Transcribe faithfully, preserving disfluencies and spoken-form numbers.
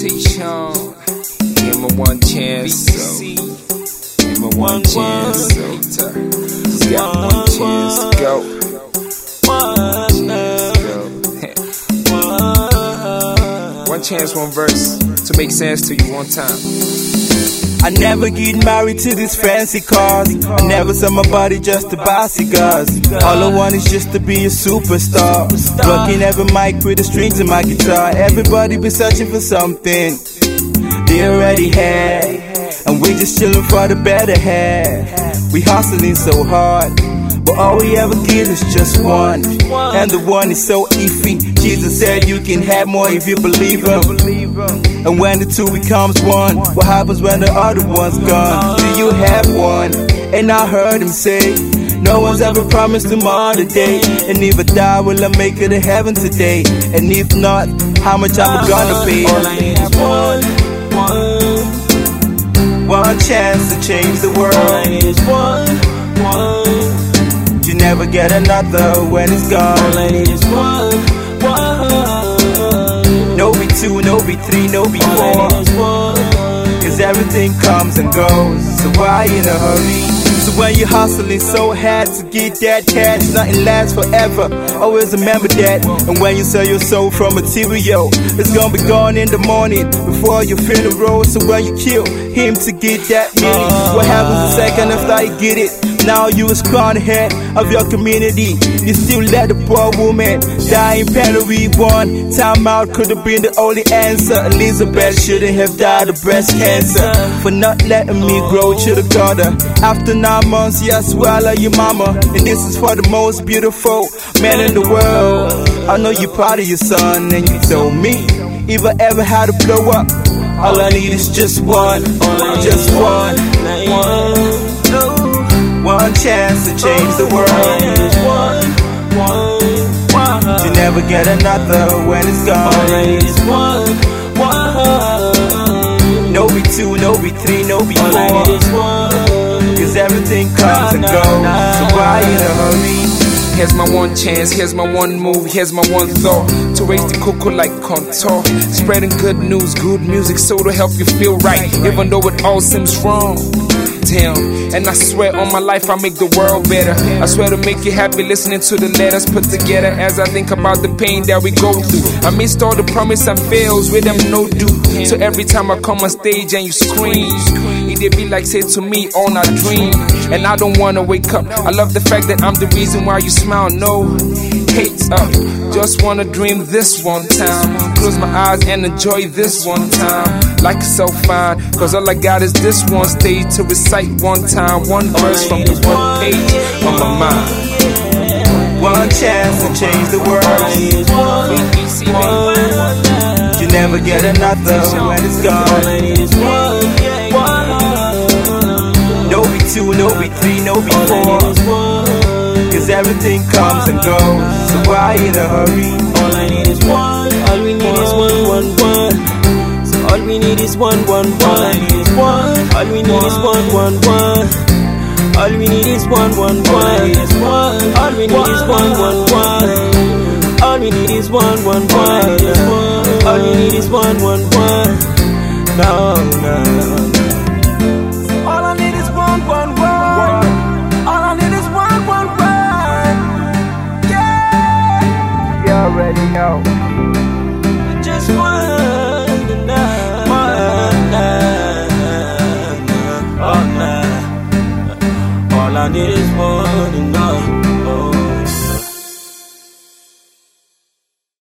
T-Sean. Give me one chance, so give me one chance, so just got one chance to go. One chance to go. One chance, one verse to make sense to you one time. I never get married to these fancy cars. I never sell my body just to buy cigars. All I want is just to be a superstar. Working every mic with the strings in my guitar. Everybody be searching for something they already had, and we just chillin' for the better half. We hustling so hard, but all we ever get is just one, and the one is so iffy. Jesus said you can have more if you believe him. And when the two becomes one, what happens when the other one's gone? Do you have one? And I heard him say, no one's ever promised tomorrow today. And if I die, will I make it to heaven today? And if not, how much am I gonna pay? All I need is one, one, one chance to change the world. all I need is one, one. You never get another when it's gone. All I need is one, one. No be two, no be three, no be All I four. need is one. Cause everything comes and goes, so why in a hurry? So when you're hustling so hard to get that cash, nothing lasts forever, always remember that. And when you sell your soul from material, it's gonna be gone in the morning before your funeral. So when you kill him to get that meaning, what happens the second after you get it? Now you is crowned head of your community. You still let the poor woman die in penury. One time out could have been the only answer. Elizabeth shouldn't have died of breast cancer for not letting me grow to the gutter. After nine months, yeah, I swallow your mama. And this is for the most beautiful man in the world. I know you're proud of your son, and you told me if I ever had to blow up, all I need is just one, just one, one. One chance to change the world. One, one, one. You never get another when it's gone. All I need is one, one. No be two, no be three, no be All I need four. is one. Cause everything comes and goes, so why in a hurry? Here's my one chance, here's my one move, here's my one thought. To raise the cocoa like contour. Spreading good news, good music, so to help you feel right, even though it all seems wrong. Damn, and I swear on my life I make the world better. I swear to make you happy listening to the letters put together. As I think about the pain that we go through, I missed all the promise and fails with them no do. So every time I come on stage and you scream, it did be like say to me on a dream. And I don't wanna wake up. I love the fact that I'm the reason why you smile. No hate up, just wanna dream this one time. Close my eyes and enjoy this one time. Like it's so fine, cause all I got is this one stage to recite one time, one verse from this one page on my mind. One chance to change the world. You never get another when it's gone. No be two, no be three, no be four. Cause everything comes and goes, so why in a hurry? All I need is one, all we need is one, one, one. So all we need is one, one, one. All I need is one, all we need is one, one, one. All we need is one, one, one. All we need is one, one, one. All we need is one, one, one. All we need is one, one, one. No, no, no. All I need is one, one, one. All I need is one, one, one. Yeah. You already know. Just one, one, one. All I need is one, and